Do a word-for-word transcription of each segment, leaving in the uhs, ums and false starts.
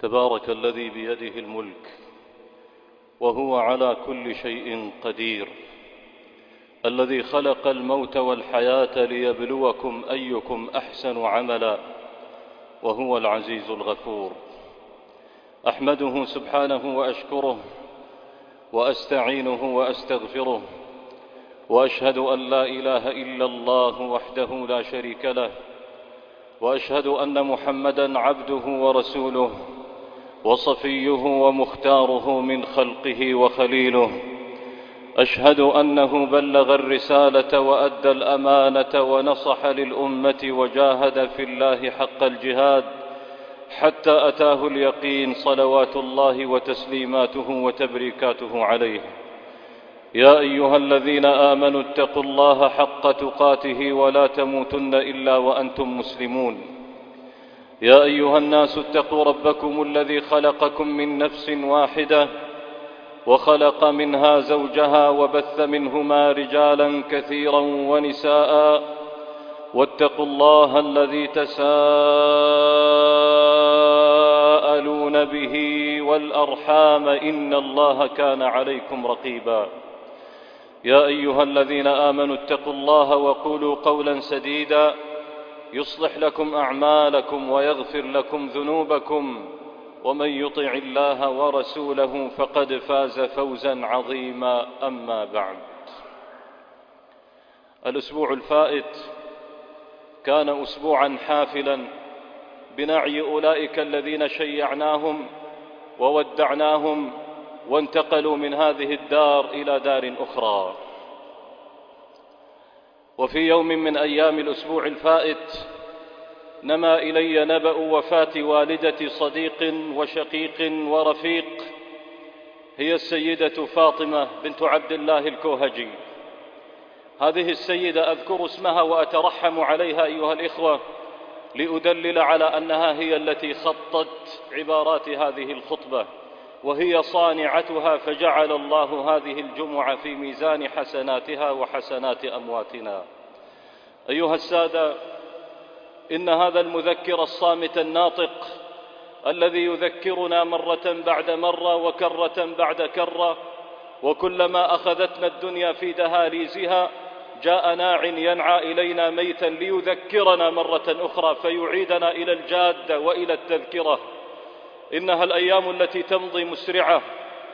تبارك الذي بيده الملك وهو على كل شيء قدير، الذي خلق الموت والحياة ليبلوكم أيكم أحسن عملا، وهو العزيز الغفور. أحمده سبحانه وأشكره وأستعينه وأستغفره، وأشهد أن لا إله إلا الله وحده لا شريك له، وأشهد أن محمدًا عبده ورسوله وصفيه ومختاره من خلقه وخليله. أشهد أنه بلغ الرسالة وأدى الأمانة ونصح للأمة وجاهد في الله حق الجهاد حتى أتاه اليقين، صلوات الله وتسليماته وتبريكاته عليه. يا أيها الذين آمنوا اتقوا الله حق تقاته ولا تموتن إلا وأنتم مسلمون. يا أيها الناس اتقوا ربكم الذي خلقكم من نفس واحدة وخلق منها زوجها وبث منهما رجالا كثيرا ونساء، واتقوا الله الذي تساءلون به والأرحام إن الله كان عليكم رقيبا. يا أيها الذين آمنوا اتقوا الله وقولوا قولا سديدا يصلح لكم أعمالكم ويغفر لكم ذنوبكم، ومن يطع الله ورسوله فقد فاز فوزا عظيما. أما بعد، الأسبوع الفائت كان أسبوعا حافلا بنعي أولئك الذين شيعناهم وودعناهم وانتقلوا من هذه الدار إلى دار أخرى. وفي يوم من أيام الأسبوع الفائت نما إلي نبأ وفاة والدة صديق وشقيق ورفيق، هي السيدة فاطمة بنت عبد الله الكوهجي. هذه السيدة أذكر اسمها وأترحم عليها أيها الإخوة لأدلل على أنها هي التي خطت عبارات هذه الخطبة، وهي صانعتها، فجعل الله هذه الجمعة في ميزان حسناتها وحسنات أمواتنا. أيها السادة، إن هذا المذكر الصامت الناطق الذي يذكرنا مرة بعد مرة وكرة بعد كرة، وكلما أخذتنا الدنيا في دهاليزها جاء ناع ينعى إلينا ميتا ليذكرنا مرة أخرى فيعيدنا إلى الجادة وإلى التذكرة. إنها الأيام التي تمضي مسرعة،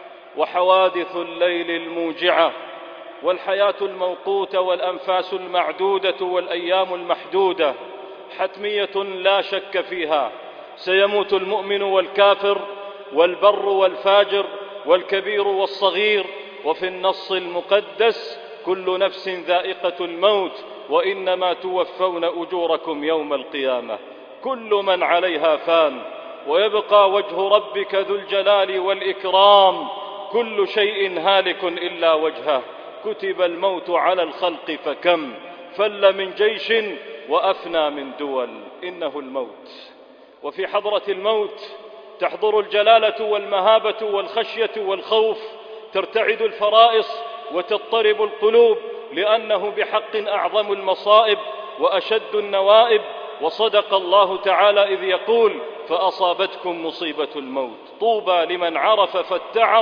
وحوادث الليل الموجعة، والحياة الموقوتة، والأنفاس المعدودة، والأيام المحدودة حتمية لا شك فيها. سيموت المؤمن والكافر والبر والفاجر والكبير والصغير، وفي النص المقدس كل نفس ذائقة الموت وإنما توفون أجوركم يوم القيامة. كل من عليها فان، ويبقى وجه ربك ذو الجلال والإكرام. كل شيء هالك إلا وجهه. كتب الموت على الخلق فكم فل من جيش وأفنى من دول. إنه الموت، وفي حضرة الموت تحضر الجلالة والمهابة والخشية والخوف، ترتعد الفرائص وتضطرب القلوب، لأنه بحق أعظم المصائب وأشد النوائب. وصدق الله تعالى إذ يقول: فأصابتكم مصيبة الموت. طوبى لمن عرف فاتعظ،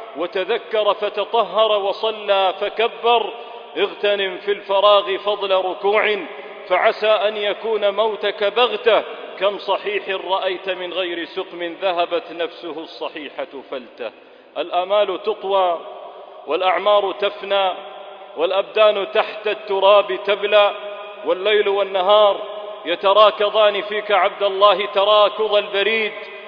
وتذكر فتطهر، وصلى فكبر. اغتنم في الفراغ فضل ركوع، فعسى أن يكون موتك بغتة. كم صحيح رأيت من غير سقم ذهبت نفسه الصحيحة فلته. الآمال تطوى والأعمار تفنى، والأبدان تحت التراب تبلى، والليل والنهار يتراكضان فيك عبد الله تراكض البريد،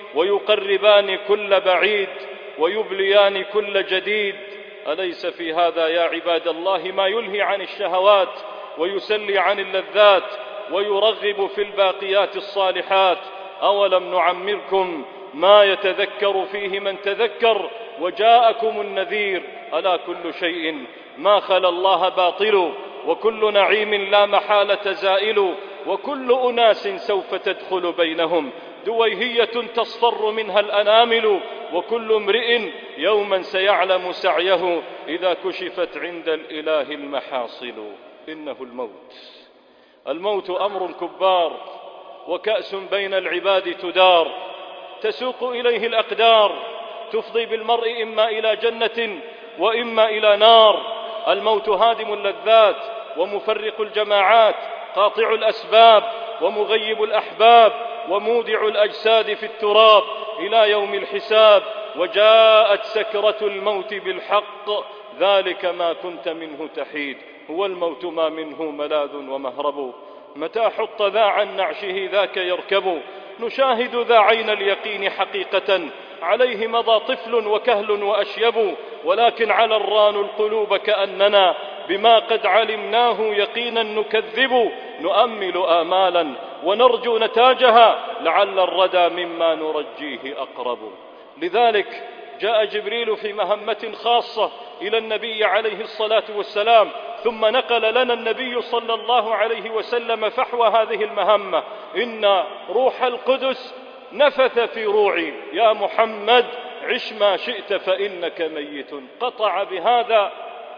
ويقربان كل بعيد ويبليان كل جديد. أليس في هذا يا عباد الله ما يلهي عن الشهوات ويسلي عن اللذات ويرغب في الباقيات الصالحات؟ أولم نعمركم ما يتذكر فيه من تذكر وجاءكم النذير؟ ألا كل شيء ما خلا الله باطل، وكل نعيم لا محالة زائل، وكل أناس سوف تدخل بينهم دويهية تصفر منها الأنامل، وكل امرئ يوما سيعلم سعيه إذا كشفت عند الإله المحاصل. إنه الموت. الموت أمر كبار، وكأس بين العباد تدار، تسوق إليه الأقدار، تفضي بالمرء إما إلى جنة وإما إلى نار. الموت هادم اللذات ومفرق الجماعات، قاطع الأسباب ومغيب الأحباب، ومودع الأجساد في التراب إلى يوم الحساب. وجاءت سكرة الموت بالحق، ذلك ما كنت منه تحيد. هو الموت ما منه ملاذ ومهرب، متى حط ذا عن نعشه ذاك يركب. نشاهد ذا عين اليقين حقيقة، عليه مضى طفل وكهل وأشيب. ولكن على الران القلوب كأننا بما قد علمناه يقينا نكذب. نؤمل آمالا ونرجو نتاجها، لعل الردى مما نرجيه أقرب. لذلك جاء جبريل في مهمة خاصة إلى النبي عليه الصلاة والسلام، ثم نقل لنا النبي صلى الله عليه وسلم فحوى هذه المهمة. إن روح القدس نفث في روعي يا محمد عش ما شئت فإنك ميت. قطع بهذا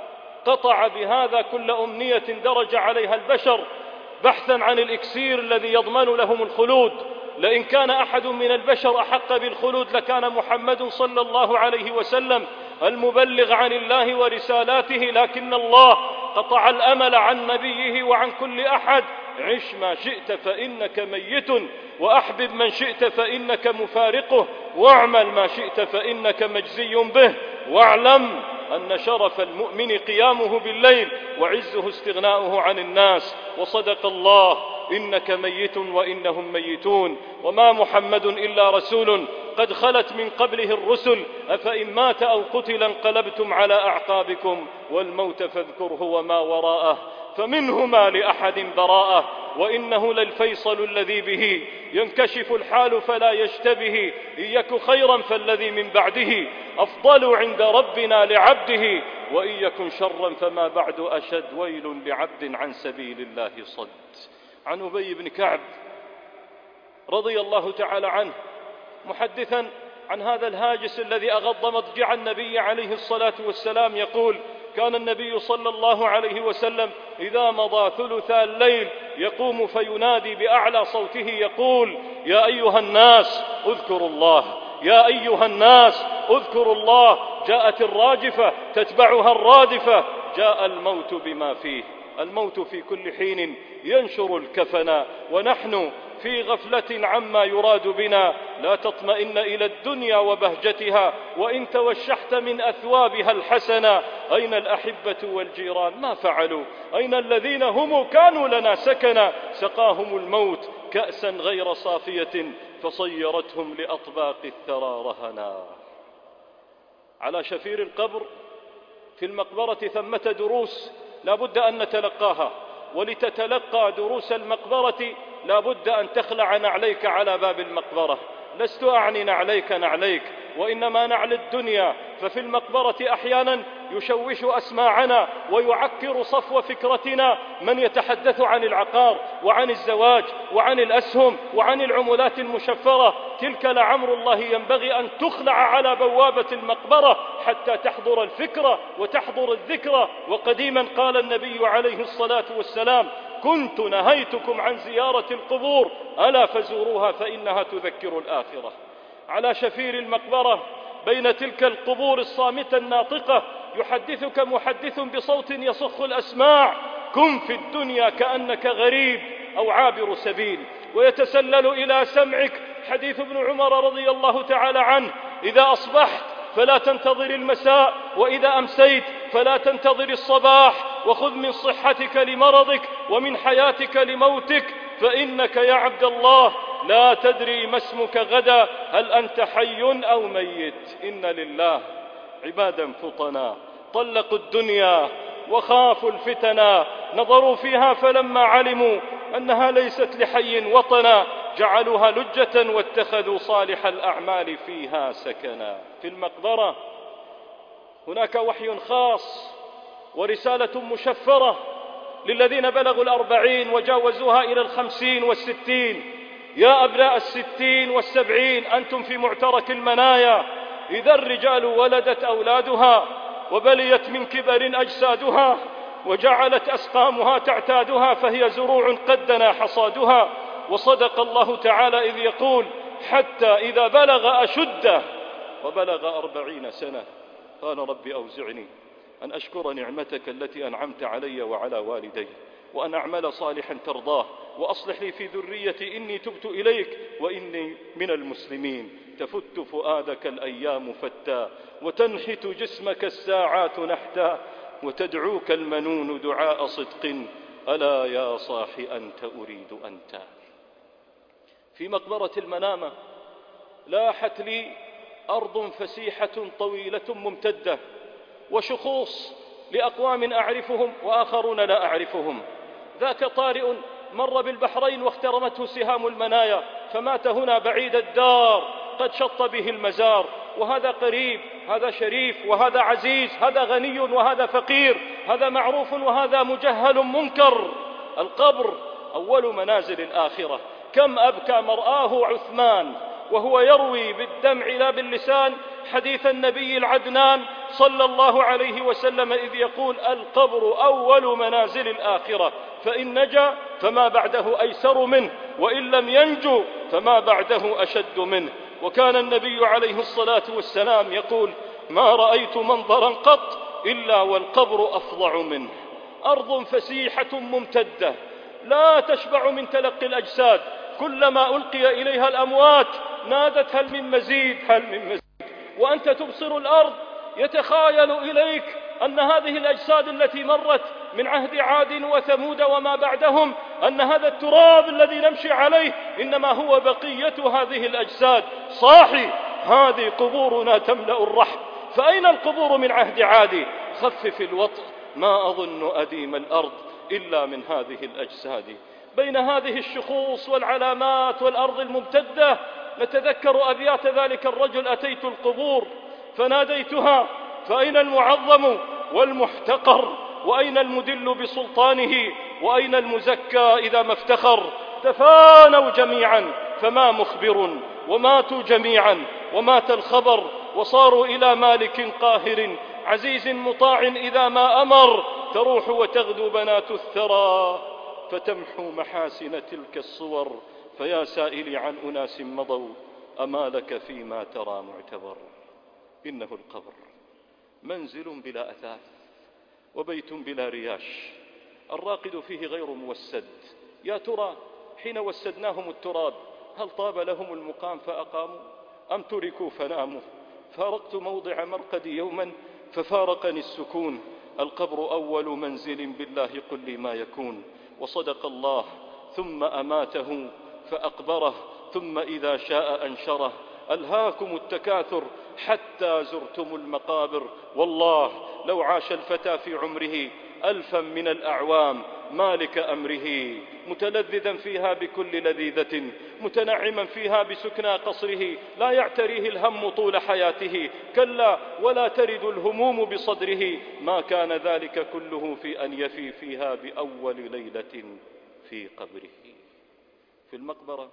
قطع بهذا كل أمنية درج عليها البشر بحثا عن الإكسير الذي يضمن لهم الخلود. لئن كان أحد من البشر أحق بالخلود لكان محمد صلى الله عليه وسلم المبلغ عن الله ورسالاته، لكن الله قطع الأمل عن نبيه وعن كل أحد. عش ما شئت فإنك ميت، وأحبب من شئت فإنك مفارقه، واعمل ما شئت فإنك مجزي به. واعلم أن شرف المؤمن قيامه بالليل، وعزه استغناؤه عن الناس. وصدق الله إنك ميت وإنهم ميتون، وما محمد إلا رسول قد خلت من قبله الرسل، أفإن مات أو قتل انقلبتم على أعقابكم، والموت فاذكره وما وراءه، فمنهما لأحد براءة. وإنه للفيصل الذي به ينكشف الحال فلا يشتبه، إن يك خيرا فالذي من بعده أفضل عند ربنا لعبده، وإن يكن شرا فما بعد أشد، ويل لعبد عن سبيل الله صد. عن أبي بن كعب رضي الله تعالى عنه محدثا عن هذا الهاجس الذي أغض مضجع النبي عليه الصلاة والسلام يقول: كان النبي صلى الله عليه وسلم إذا مضى ثلثا الليل يقوم فينادي بأعلى صوته يقول: يا أيها الناس اذكروا الله، يا أيها الناس اذكروا الله. جاءت الراجفة تتبعها الرادفة، جاء الموت بما فيه. الموت في كل حين ينشر الكفن، ونحن في غفلة عما يراد بنا. لا تطمئن إلى الدنيا وبهجتها، وإن توشحت من أثوابها الحسنة. أين الأحبة والجيران ما فعلوا؟ أين الذين هم كانوا لنا سكنا؟ سقاهم الموت كأسا غير صافية، فصيرتهم لأطباق الثرى رهنا. على شفير القبر في المقبرة ثمة دروس لا بد أن نتلقاها، ولتتلقى دروس المقبرة لا بد أن تخلع نعليك على باب المقبرة. لست أعني نعليك نعليك، وإنما نعل الدنيا. ففي المقبرة أحيانا يشوش أسماعنا ويعكر صفو فكرتنا من يتحدث عن العقار وعن الزواج وعن الأسهم وعن العملات المشفرة. تلك لعمر الله ينبغي أن تخلع على بوابة المقبرة حتى تحضر الفكرة وتحضر الذكرى. وقديما قال النبي عليه الصلاة والسلام: كنت نهيتكم عن زيارة القبور، ألا فزوروها فإنها تذكر الآخرة. على شفير المقبرة بين تلك القبور الصامتة الناطقة يحدثك محدث بصوت يصخ الأسماع: كن في الدنيا كأنك غريب أو عابر سبيل. ويتسلل إلى سمعك حديث ابن عمر رضي الله تعالى عنه: إذا أصبحت فلا تنتظر المساء، وإذا أمسيت فلا تنتظر الصباح، وخذ من صحتك لمرضك ومن حياتك لموتك، فإنك يا عبد الله لا تدري ما اسمك غدا، هل أنت حي أو ميت. إن لله عبادا فطنا طلقوا الدنيا وخافوا الفتنا، نظروا فيها فلما علموا أنها ليست لحي وطنا جعلوها لجة واتخذوا صالح الأعمال فيها سكنا. في المقبرة هناك وحي خاص ورسالة مشفرة للذين بلغوا الأربعين وجاوزوها إلى الخمسين والستين. يا أبناء الستين والسبعين أنتم في معترك المنايا. إذا الرجال ولدت أولادها وبليت من كبر أجسادها وجعلت أسقامها تعتادها، فهي زروع قد دنا حصادها. وصدق الله تعالى إذ يقول: حتى إذا بلغ أشده وبلغ أربعين سنة قال رب أوزعني أن أشكر نعمتك التي أنعمت علي وعلى والدي وأن أعمل صالحا ترضاه وأصلح لي في ذريتي إني تبت إليك وإني من المسلمين. تفت فؤادك الأيام فتا وتنحت جسمك الساعات نحتا وتدعوك المنون دعاء صدق ألا يا صاح أنت أريد أنت. في مقبرة المنامة لاحت لي أرض فسيحة طويلة ممتدة وشخوص لأقوام أعرفهم وآخرون لا أعرفهم. ذاك طارئ مر بالبحرين واخترمته سهام المنايا فمات هنا بعيد الدار قد شط به المزار، وهذا قريب، هذا شريف وهذا عزيز، هذا غني وهذا فقير، هذا معروف وهذا مجهل منكر. القبر أول منازل الآخرة. كم أبكى مرآه عثمان وهو يروي بالدمع لا باللسان حديث النبي العدنان صلى الله عليه وسلم إذ يقول القبر أول منازل الآخرة، فإن نجا فما بعده أيسر منه وإن لم ينجو فما بعده أشد منه. وكان النبي عليه الصلاة والسلام يقول ما رأيت منظرا قط إلا والقبر أفظع منه. أرض فسيحة ممتدة لا تشبع من تلقي الأجساد، كلما ألقي إليها الأموات نادت هل من مزيد هل من مزيد. وأنت تبصر الأرض يتخايل إليك أن هذه الأجساد التي مرت من عهد عاد وثمود وما بعدهم أن هذا التراب الذي نمشي عليه إنما هو بقية هذه الأجساد. صاحي هذه قبورنا تملأ الرحم، فأين القبور من عهد عاد؟ خفف الوطء ما أظن أديم الأرض إلا من هذه الأجساد. بين هذه الشخوص والعلامات والأرض الممتدة نتذكر أبيات ذلك الرجل أتيت القبور فناديتها فأين المعظم والمحتقر وأين المدل بسلطانه وأين المزكى إذا ما افتخر. تفانوا جميعا فما مخبر وماتوا جميعا ومات الخبر وصاروا إلى مالك قاهر عزيز مطاع إذا ما أمر. تروح وتغدو بنات الثرى فتمحو محاسن تلك الصور. فيا سائلي عن أناس مضوا أما لك فيما ترى معتبر. إنه القبر منزل بلا أثاث وبيت بلا رياش، الراقد فيه غير موسد. يا ترى حين وسدناهم التراب هل طاب لهم المقام فأقاموا أم تركوا فناموا؟ فارقت موضع مرقدي يوما ففارقني السكون. القبر أول منزل بالله قل لي ما يكون. وصدق الله ثم أماته فأقبره ثم إذا شاء أنشره. ألهاكم التكاثر حتى زرتم المقابر. والله لو عاش الفتى في عمره ألفا من الأعوام مالك أمره متلذذا فيها بكل لذيذة متنعما فيها بسكنى قصره لا يعتريه الهم طول حياته كلا ولا ترد الهموم بصدره. ما كان ذلك كله في أن يفي فيها بأول ليلة في قبره. في المقبرة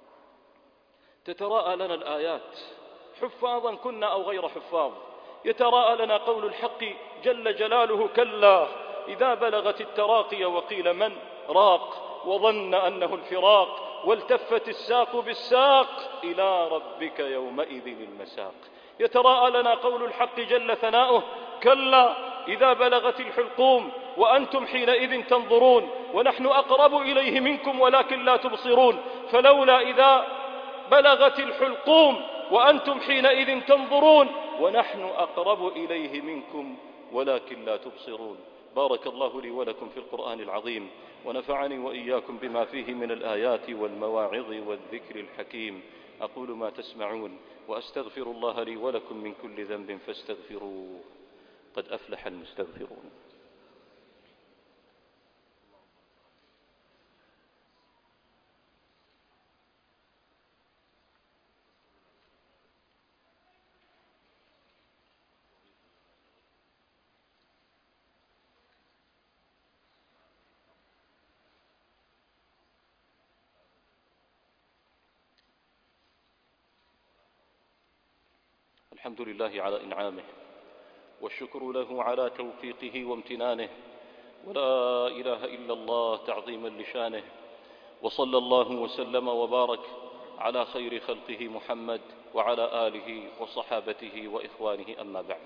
تتراءى لنا الآيات حفاظا كنا أو غير حفاظ. يتراءى لنا قول الحق جل جلاله كلا إذا بلغت التراقي وقيل من راق وظن أنه الفراق والتفت الساق بالساق إلى ربك يومئذ المساق. يتراءى لنا قول الحق جل ثناؤه كلا إذا بلغت الحلقوم وأنتم حينئذ تنظرون ونحن أقرب إليه منكم ولكن لا تبصرون. فلولا إذا بلغت الحلقوم وأنتم حينئذ تنظرون ونحن أقرب إليه منكم ولكن لا تبصرون. بارك الله لي ولكم في القرآن العظيم ونفعني وإياكم بما فيه من الآيات والمواعظ والذكر الحكيم. أقول ما تسمعون وأستغفر الله لي ولكم من كل ذنب فاستغفروه قد أفلح المستغفرون. الحمد لله على إنعامه والشكر له على توفيقه وامتنانه ولا إله إلا الله تعظيما لشانه. وصلى الله وسلم وبارك على خير خلقه محمد وعلى آله وصحابته وإخوانه، أما بعد.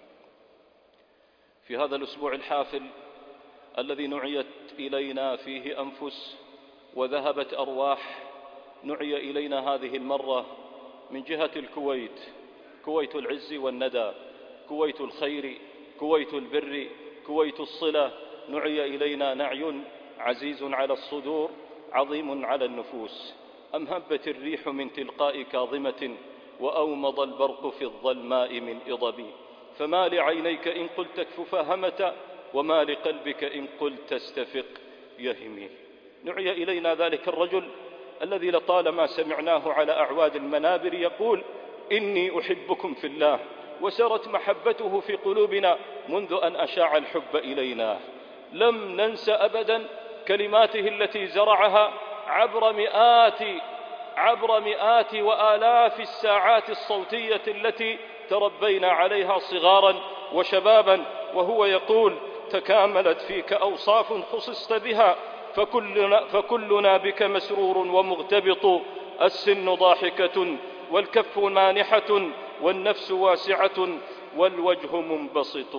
في هذا الأسبوع الحافل الذي نعيت إلينا فيه أنفس وذهبت أرواح، نعي إلينا هذه المرة من جهة الكويت، كويت العز والندى، كويت الخير، كويت البر، كويت الصلة. نعي إلينا نعي عزيز على الصدور، عظيم على النفوس. أم هبت الريح من تلقاء كاظمة، وأومض البرق في الظلماء من إضب. فما لعينيك إن قلت اكفف همة، وما لقلبك إن قلت استفق يهمي. نعي إلينا ذلك الرجل الذي لطالما سمعناه على أعواد المنابر يقول: إني أحبكم في الله، وسرت محبته في قلوبنا منذ أن أشاع الحب إلينا. لم ننس أبدا كلماته التي زرعها عبر مئات عبر مئات وآلاف الساعات الصوتية التي تربينا عليها صغارا وشبابا، وهو يقول: تكاملت فيك أوصاف خصصت بها، فكلنا, فكلنا بك مسرور ومغتبط. السن ضاحكة والكف مانحة والنفس واسعة والوجه منبسط.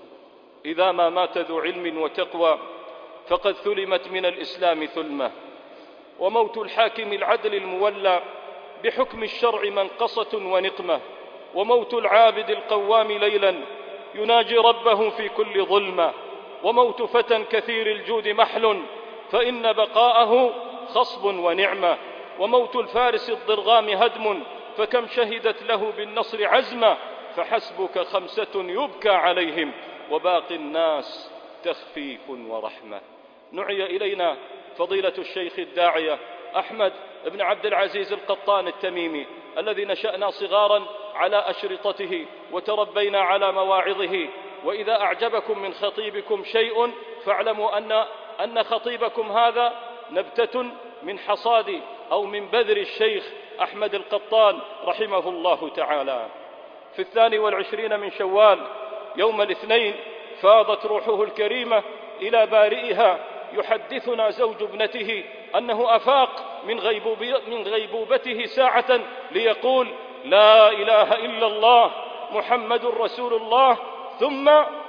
إذا ما مات ذو علم وتقوى فقد ثلمت من الإسلام ثلمة، وموت الحاكم العدل المولى بحكم الشرع منقصة ونقمة، وموت العابد القوام ليلا يناجي ربه في كل ظلمة، وموت فتى كثير الجود محل فإن بقاءه خصب ونعمة، وموت الفارس الضرغام هدم فكم شهدت له بالنصر عزمة، فحسبك خمسة يبكى عليهم وباقي الناس تخفيف ورحمة. نعي إلينا فضيلة الشيخ الداعية أحمد بن عبد العزيز القطان التميمي، الذي نشأنا صغارا على أشرطته وتربينا على مواعظه. وإذا أعجبكم من خطيبكم شيء فاعلموا أن أن خطيبكم هذا نبتة من حصاد أو من بذر الشيخ أحمد القطان رحمه الله تعالى. في الثاني والعشرين من شوال يوم الاثنين فاضت روحه الكريمة إلى بارئها، يحدثنا زوج ابنته أنه أفاق من, غيبوب من غيبوبته ساعة ليقول: لا إله إلا الله محمد رسول الله، ثم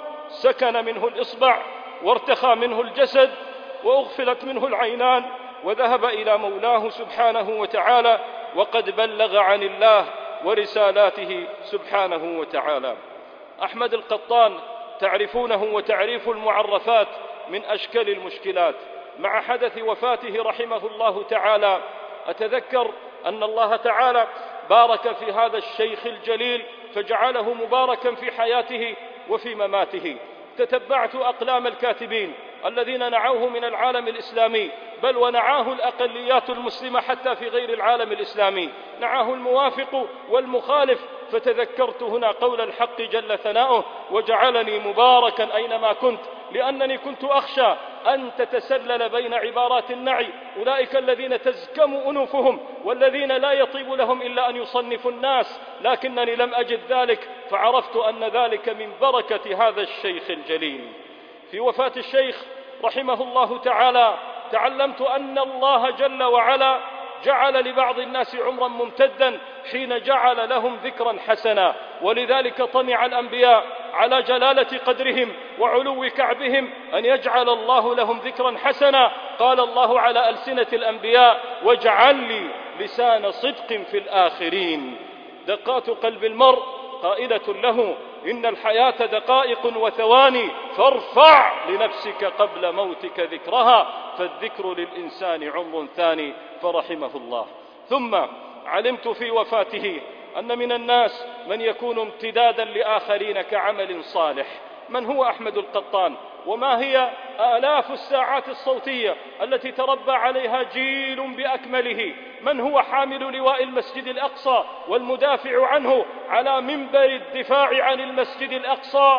سكن منه الإصبع وارتخى منه الجسد وأغفلت منه العينان، وذهب إلى مولاه سبحانه وتعالى، وقد بلغ عن الله ورسالاته سبحانه وتعالى. أحمد القطان تعرفونه وتعريف المعرفات من أشكال المشكلات. مع حدث وفاته رحمه الله تعالى أتذكر أن الله تعالى بارك في هذا الشيخ الجليل فجعله مباركا في حياته وفي مماته. تتبعت أقلام الكاتبين الذين نعوه من العالم الإسلامي، بل ونعاه الأقليات المسلمة حتى في غير العالم الإسلامي، نعاه الموافق والمخالف. فتذكرت هنا قول الحق جل ثناؤه: وجعلني مباركا أينما كنت، لأنني كنت أخشى أن تتسلل بين عبارات النعي أولئك الذين تزكم أنوفهم والذين لا يطيب لهم إلا أن يصنفوا الناس، لكنني لم أجد ذلك، فعرفت أن ذلك من بركة هذا الشيخ الجليل. في وفاة الشيخ رحمه الله تعالى تعلمت أن الله جل وعلا جعل لبعض الناس عمرا ممتدا حين جعل لهم ذكرا حسنا، ولذلك طمع الأنبياء على جلالة قدرهم وعلو كعبهم أن يجعل الله لهم ذكرا حسنا. قال الله على ألسنة الأنبياء: واجعل لي لسان صدق في الآخرين. دقات قلب المرء قائلة له: إن الحياة دقائق وثواني، فارفع لنفسك قبل موتك ذكرها، فالذكر للإنسان عمر ثاني. فرحمه الله. ثم علمت في وفاته أن من الناس من يكون امتدادا لآخرين كعمل صالح. من هو أحمد القطان؟ وما هي آلاف الساعات الصوتية التي تربى عليها جيل بأكمله؟ من هو حامل لواء المسجد الأقصى والمدافع عنه على منبر الدفاع عن المسجد الأقصى؟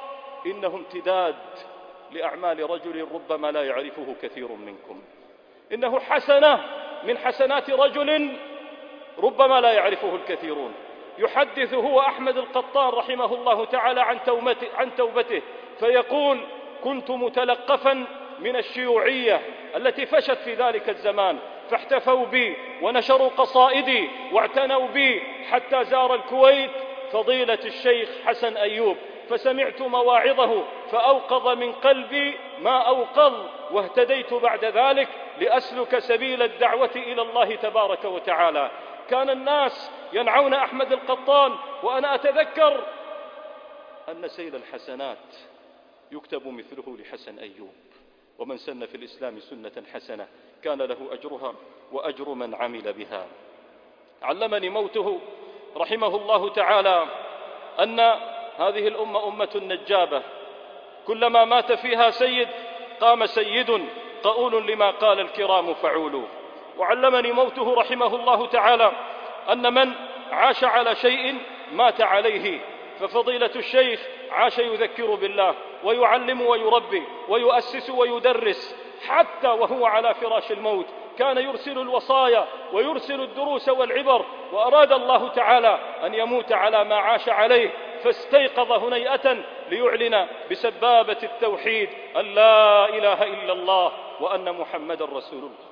إنه امتداد لأعمال رجل ربما لا يعرفه كثير منكم، إنه حسنة من حسنات رجل ربما لا يعرفه الكثيرون. يحدث هو أحمد القطان رحمه الله تعالى عن توبته, عن توبته فيقول: كنت متلقفا من الشيوعية التي فشت في ذلك الزمان، فاحتفوا بي ونشروا قصائدي واعتنوا بي، حتى زار الكويت فضيلة الشيخ حسن أيوب، فسمعت مواعظه فأوقظ من قلبي ما أوقظ، واهتديت بعد ذلك لأسلك سبيل الدعوة إلى الله تبارك وتعالى. كان الناس ينعون أحمد القطان، وأنا أتذكر أن سيل الحسنات يكتب مثله لحسن أيوب، ومن سن في الإسلام سنة حسنة كان له أجرها وأجر من عمل بها. علمني موته رحمه الله تعالى أن هذه الأمة أمة نجابة، كلما مات فيها سيد قام سيد قؤول لما قال الكرام فعولوا. وعلمني موته رحمه الله تعالى أن من عاش على شيء مات عليه، ففضيلة الشيخ عاش يذكر بالله ويعلم ويربي ويؤسس ويدرس، حتى وهو على فراش الموت كان يرسل الوصايا ويرسل الدروس والعبر، وأراد الله تعالى أن يموت على ما عاش عليه، فاستيقظ هنيئة ليعلن بسبابة التوحيد أن لا إله إلا الله وأن محمد رسول الله.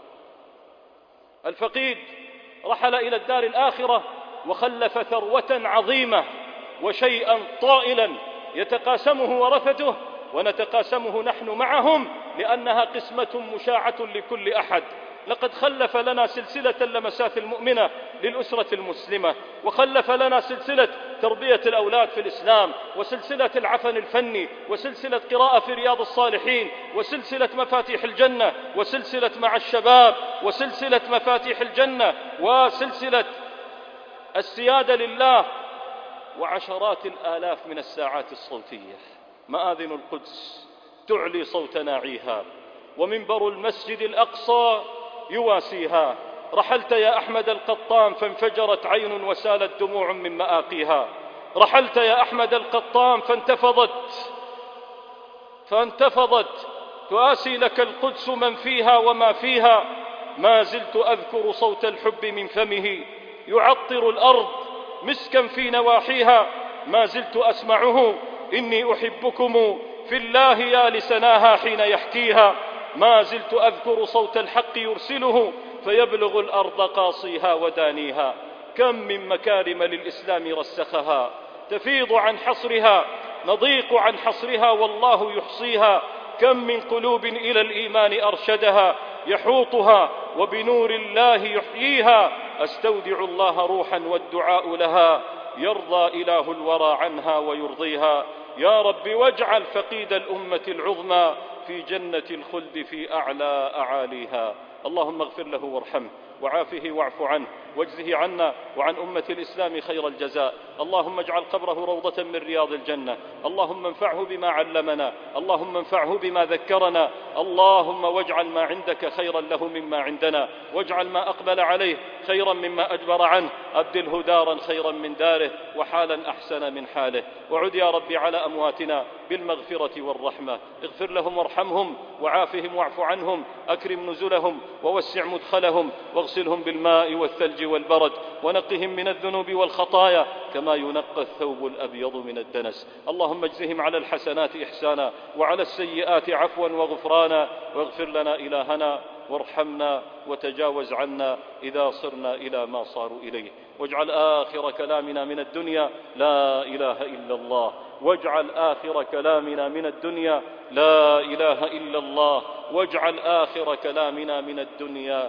الفقيد رحل إلى الدار الآخرة وخلف ثروة عظيمة وشيئا طائلا يتقاسمه ورثته ونتقاسمه نحن معهم، لأنها قسمة مشاعة لكل أحد. لقد خلف لنا سلسلة اللمسات المؤمنة للأسرة المسلمة، وخلف لنا سلسلة تربية الأولاد في الإسلام، وسلسلة العفن الفني، وسلسلة قراءة في رياض الصالحين، وسلسلة مفاتيح الجنة، وسلسلة مع الشباب، وسلسلة مفاتيح الجنة، وسلسلة السيادة لله، وعشرات الآلاف من الساعات الصوتية. مآذن القدس تعلي صوت ناعيها، ومنبر المسجد الأقصى يواسيها. رحلت يا أحمد القطان فانفجرت عين وسالت دموع من مآقيها. رحلت يا أحمد القطان فانتفضت فانتفضت تؤاسي لك القدس من فيها وما فيها. ما زلت أذكر صوت الحب من فمه يعطر الأرض مسكا في نواحيها. ما زلت أسمعه إني أحبكم في الله يا لسناها حين يحكيها. ما زلت أذكر صوت الحق يرسله فيبلغ الأرض قاصيها ودانيها. كم من مكارم للإسلام رسخها تفيض عن حصرها، نضيق عن حصرها والله يحصيها. كم من قلوب إلى الإيمان أرشدها يحوطها وبنور الله يحييها. أستودع الله روحا والدعاء لها يرضى إله الورى عنها ويرضيها. يا رب واجعل فقيد الأمة العظمى في جنة الخلد في أعلى أعاليها. اللهم اغفر له وارحمه وعافه واعف عنه واجزه عنا وعن أمة الإسلام خير الجزاء. اللهم اجعل قبره روضة من رياض الجنة. اللهم انفعه بما علمنا، اللهم انفعه بما ذكرنا. اللهم واجعل ما عندك خيرا له مما عندنا، واجعل ما أقبل عليه خيرا مما أجبر عنه. أبدله دارا خيرا من داره وحالا أحسن من حاله. وعد يا ربي على أمواتنا بالمغفرة والرحمة. اغفر لهم وارحمهم وعافهم واعف عنهم. أكرم نزلهم ووسع مدخلهم واغسلهم بالماء والثلج والبرد، ونقهم من الذنوب والخطايا كما ينقى الثوب الأبيض من الدنس. اللهم اجزهم على الحسنات إحسانا وعلى السيئات عفوا وغفرانا. واغفر لنا إلهنا وارحمنا وتجاوز عنا إذا صرنا إلى ما صاروا إليه. واجعل آخر كلامنا من الدنيا لا إله إلا الله. واجعل آخر كلامنا من الدنيا لا إله إلا الله. واجعل آخر كلامنا من الدنيا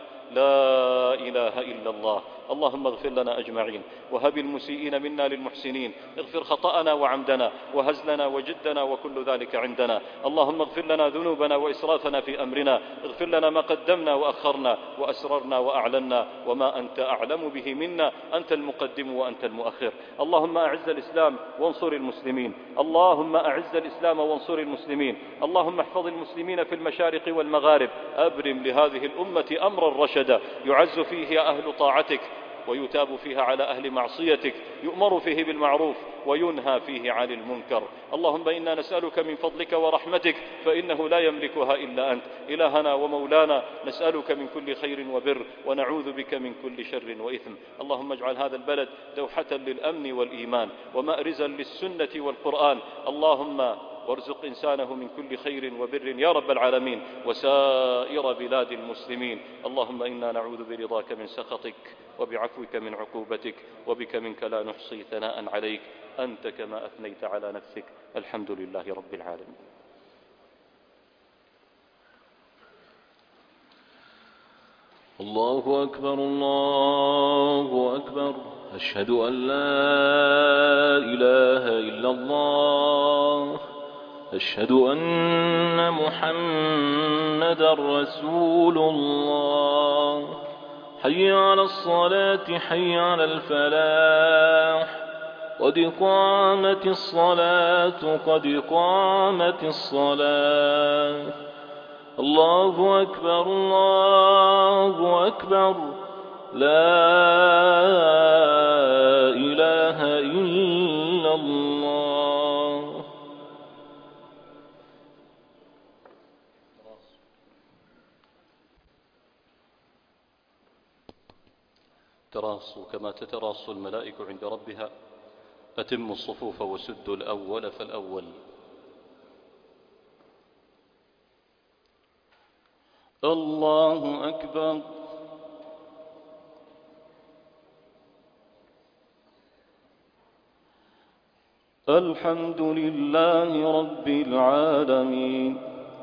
لا إله إلا الله. اللهم اغفر لنا أجمعين، وهب المسيئين منا للمحسنين. اغفر خطأنا وعمدنا وهزلنا وجدنا وكل ذلك عندنا. اللهم اغفر لنا ذنوبنا وإسرافنا في أمرنا. اغفر لنا ما قدمنا وأخرنا وأسررنا وأعلنا وما أنت أعلم به منا. أنت المقدم وأنت المؤخر. اللهم أعز الإسلام وانصر المسلمين. اللهم أعز الإسلام وانصر المسلمين. اللهم احفظ المسلمين في المشارق والمغارب. أبرم لهذه الأمة أمرا رشدا يعز فيه أهل طاعتك ويتاب فيها على أهل معصيتك، يؤمر فيه بالمعروف وينهى فيه عن المنكر. اللهم إنا نسألك من فضلك ورحمتك فإنه لا يملكها إلا أنت. إلهنا ومولانا نسألك من كل خير وبر ونعوذ بك من كل شر وإثم. اللهم اجعل هذا البلد دوحة للأمن والإيمان ومأرزا للسنة والقرآن. اللهم وارزق إنسانه من كل خير وبر يا رب العالمين، وسائر بلاد المسلمين. اللهم إنا نعوذ برضاك من سخطك وبعفوك من عقوبتك، وبك منك لا نحصي ثناء عليك، أنت كما أثنيت على نفسك. الحمد لله رب العالمين. الله أكبر الله أكبر، أشهد أن لا إله إلا الله، أشهد أن محمدا رسول الله. حي على الصلاة حي على الفلاح، قد قامت الصلاة قد قامت الصلاة. الله أكبر الله أكبر، لا إله إلا الله. تراصوا كما تتراص الملائكة عند ربها، أتموا الصفوف وسدوا الأول فالأول. الله أكبر. الحمد لله رب العالمين،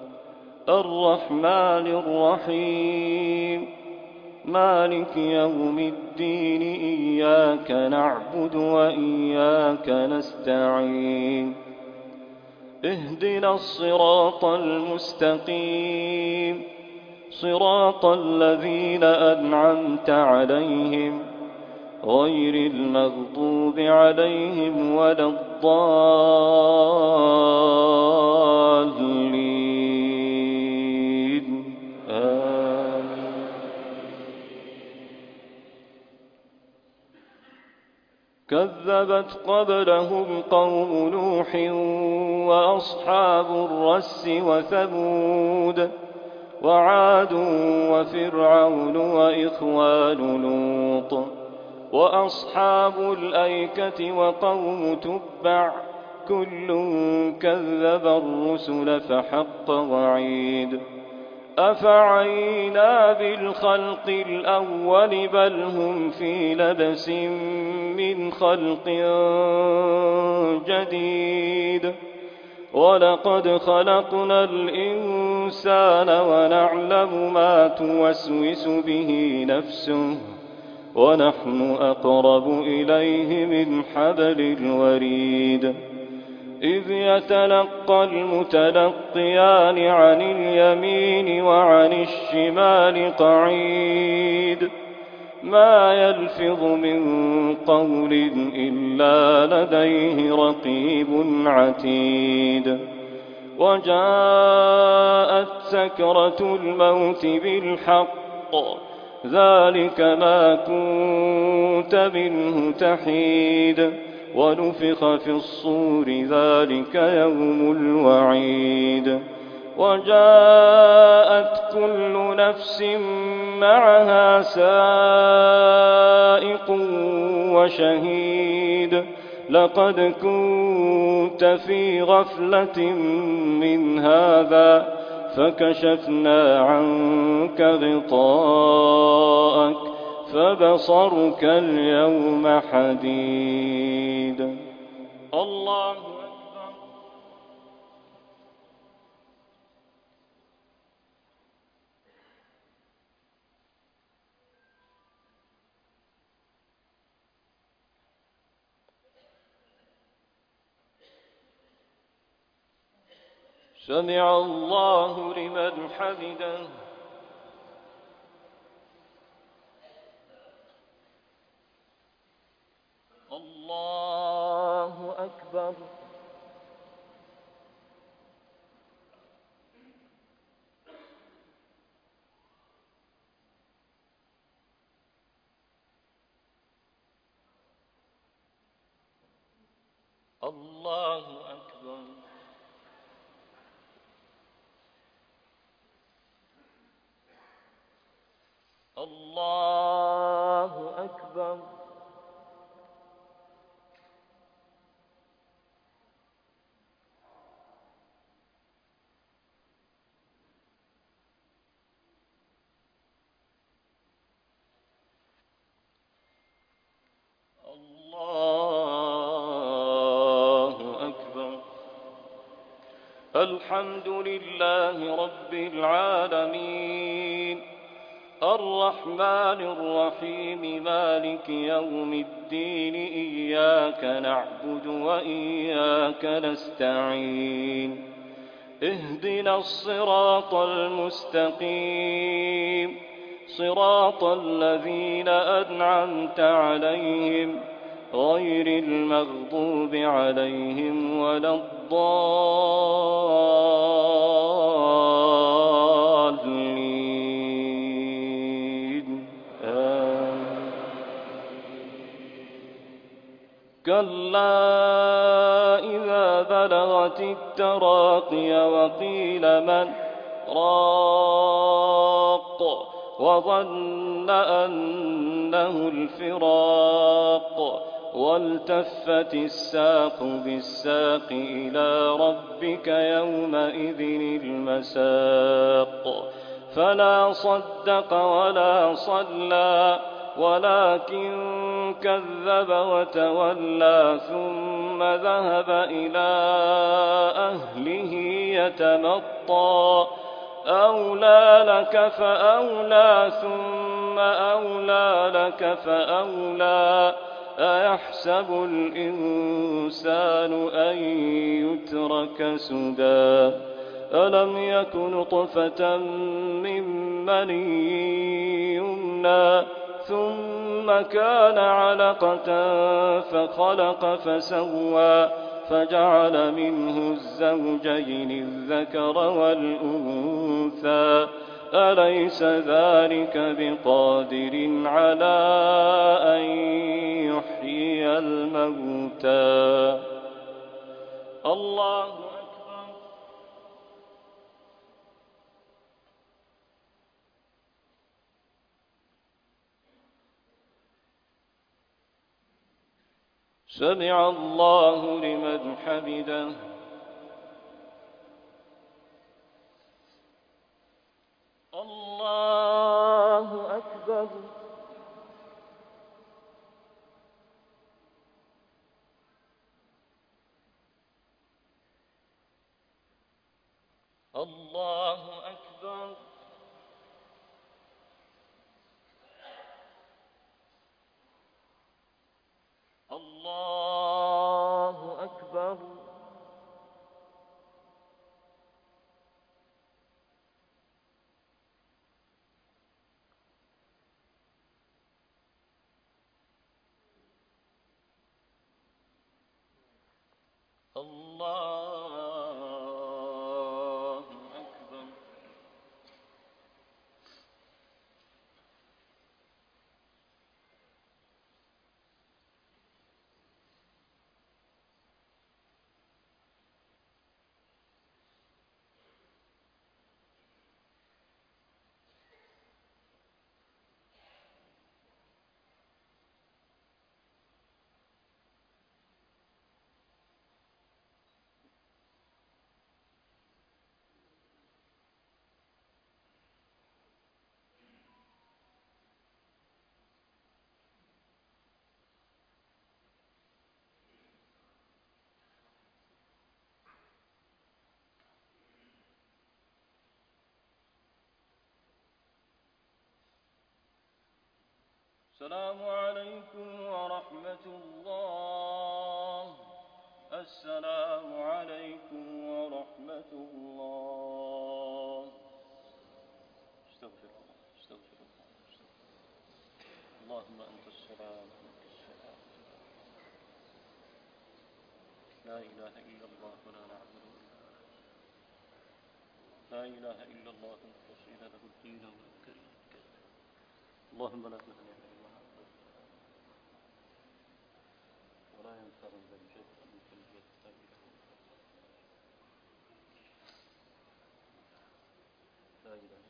الرحمن الرحيم، مالك يوم الدين، إياك نعبد وإياك نستعين، اهدنا الصراط المستقيم، صراط الذين أنعمت عليهم غير المغضوب عليهم ولا الضالين. آمين. كذبت قبلهم قوم نوح وأصحاب الرس وثمود وعاد وفرعون وإخوان لوط وأصحاب الأيكة وقوم تبع، كل كذب الرسل فحق وعيد. أفعينا بالخلق الأول بل هم في لبس من خلق جديد. ولقد خلقنا الإنسان ونعلم ما توسوس به نفسه ونحن أقرب إليه من حبل الوريد. إذ يتلقى المتلقيان عن اليمين وعن الشمال قعيد. ما يلفظ من قول إلا لديه رقيب عتيد. وجاءت سكرة الموت بالحق، ذلك ما كنت منه تحيد. ونفخ في الصور، ذلك يوم الوعيد. وجاءت كل نفس معها سائق وشهيد. لقد كنت في غفلة من هذا فكشفنا عنك غطاءك فبصرك اليوم حديد. الله أكبر. سمع الله لمن حمده. الله أكبر. الله أكبر. الله أكبر. الحمد لله رب العالمين الرحمن الرحيم مالك يوم الدين إياك نعبد وإياك نستعين اهدنا الصراط المستقيم صراط الذين أنعمت عليهم غير المغضوب عليهم ولا الضالين آمين. كلا إذا بلغت التراقي وقيل من راق وظن أنه الفراق والتفت الساق بالساق إلى ربك يومئذ المساق فلا صدق ولا صلى ولكن كذب وتولى ثم ذهب إلى أهله يتمطى أولى لك فأولى ثم أولى لك فأولى أيحسب الإنسان أن يترك سدى ألم يك نطفة من مني يمنى ثم كان علقة فخلق فسوى فجعل منه الزوجين الذكر والأنثى أليس ذلك بقادر على أن يحيي الموتى الله أكبر. سمع الله لمن حمده الله أكبر. الله أكبر. الله أكبر. الله أكبر. السلام عليكم ورحمة الله. السلام عليكم ورحمة الله. استغفر الله استغفر الله استغفر الله. اللهم أنت السلام أنت السلام. لا إله إلا الله ولا نعبد إلا الله. لا إله إلا الله مخلصين له الدين ولو كره الكافرون. اللهم لا تهنئ ولا ينفع ذا الجد منك الجد. لا إله